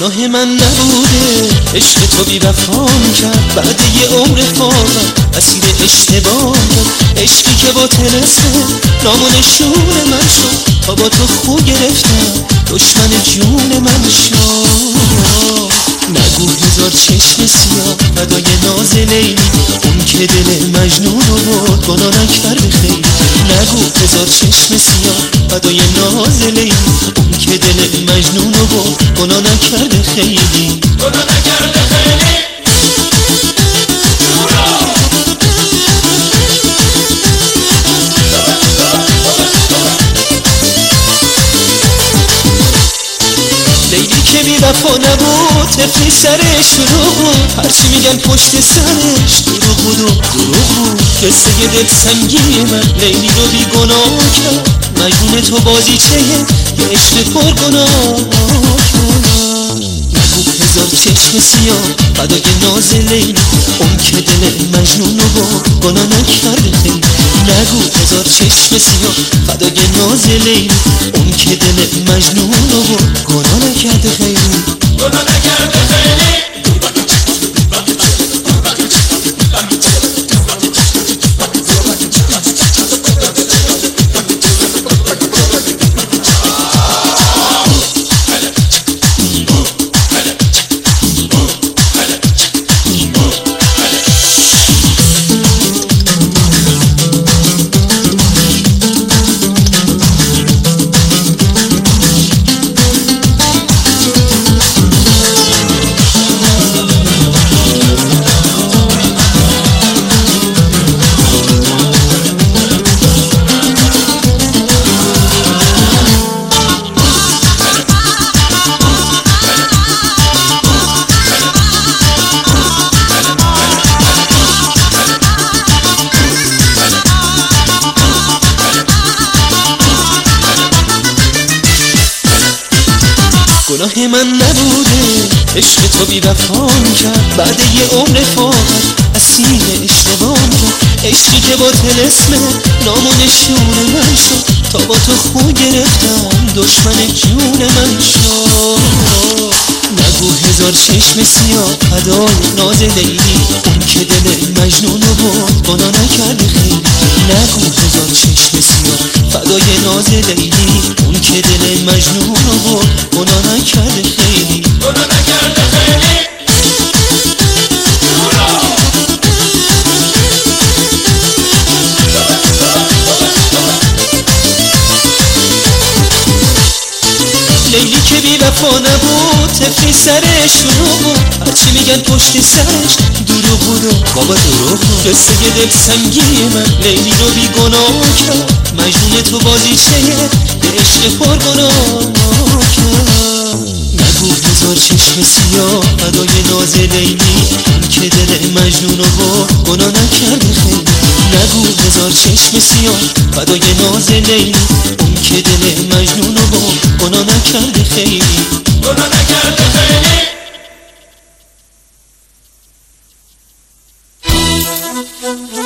گناه من نبوده عشق تو بی وفا کرد، بعد یه عمر فاقم اسیر اشتباه کرد. عشقی که با طلسم نام و نشون من شد، تا با تو خو گرفتم دشمن جون من شد. نگو هزار چشم سیاه فدای ناز لیلی، اون که دل مجنون رو برد گناه نکرده خیلی. نگو هزار چشم سیاه فدای ناز لیلی، اون که دل مجنون رو برد گناه نکرده خیلی. گناه نکرده خیلی. لیلی که بی وفا نبود طفلی سرش شروع بود، هرچی میگن پشت سرش دروغ بود و دروغ بود. قصه دل سنگی من لیلی رو بی گناه کرد، مجنون تو بازیچه یه عشق پر گناه کرد. نگو هزار چشم سیاه فدای ناز لیلی، اون که دل مجنون رو برد گناه نکرده خیلی. نگو هزار چشم سیاه فدای ناز لیلی، اون که دل مجنون رو برد گناه نکرده خیلی. گناه نکرده خیلی. گناه من نبوده عشق تو بی وفا کرد، بعد یه عمر فاقت اسیر اشتباه کرد. عشقی که با طلسم نام و نشون من شد، تا با تو خو گرفتم دشمن جون من شد. نگو هزار چشم سیاه فدای ناز لیلی، اون که دل مجنون رو برد گناه نکرده خیلی. نگو هزار چشم سیاه فدای ناز لیلی، اون که دل مجنون رو برد گناه نکرده خیلی. گناه نکرده خیلی. لیلی که بی وفا نبود طفلی سرش شروع بود، هرچی میگن پشت سرش دروغ بود و بابا دروغ بود. قصه دل سنگی من لیلی رو بی گناه کرد، مجنون تو بازیچه یه عشق پر گناه کرد. نگو هزار چشم سیاه فدای ناز لیلی، اون که دل مجنون رو برد گناه نکرده خیلی. نگو هزار چشم سیاه فدای ناز لیلی، اون که دل مجنون رو برد گناه نکرده خیلی. گناه نکرده خیلی.